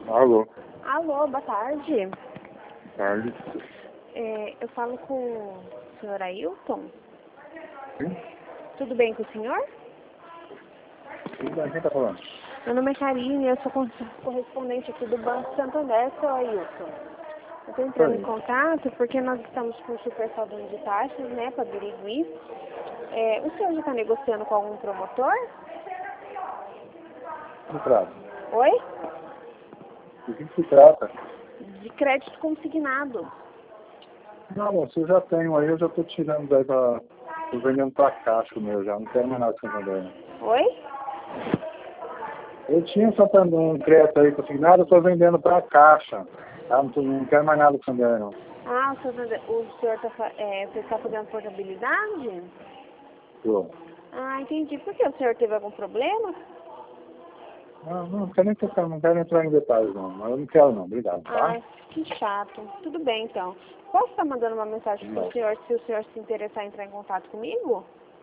Alô, Alô, boa tarde. tarde. Eu falo com o senhor Ailton. Sim? Tudo bem com o senhor? Tudo bem, quem tá falando? Meu nome é Karine, eu sou correspondente aqui do Banco Santander, seu Ailton. Eu estou entrando em Oi. contato porque nós estamos com super saldo de taxas, né, para Birigui. O senhor já está negociando com algum promotor? Se trata. Oi? Do que se trata? De crédito consignado. Não, moço, eu já tenho aí, eu já tô tirando daí pra... Tô vendendo pra caixa o meu já, não quero mais nada com Santander. Oi? Eu tinha Santander, um crédito aí consignado, eu tô vendendo pra caixa. Tá? Não quero mais nada com Santander, não. Ah, o senhor você está fazendo portabilidade? Tô. Ah, entendi. Por que o senhor teve algum problema? Não quero nem tocar, não quero entrar em detalhes não. Mas eu não quero não, obrigado, tá? Ai, que chato. Tudo bem, então. Posso estar mandando uma mensagem para o Não. senhor, se o senhor se interessar em entrar em contato comigo?